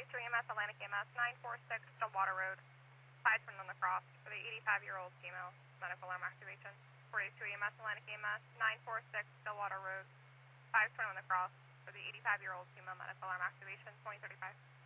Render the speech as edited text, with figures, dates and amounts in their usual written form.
42 EMS, Atlantic EMS, 946 Stillwater Road, 5 on the cross for the 85-year-old female, medical alarm activation. 42 EMS, Atlantic EMS, 946 Stillwater Road, 5 on the cross for the 85-year-old female, medical alarm activation, 2035.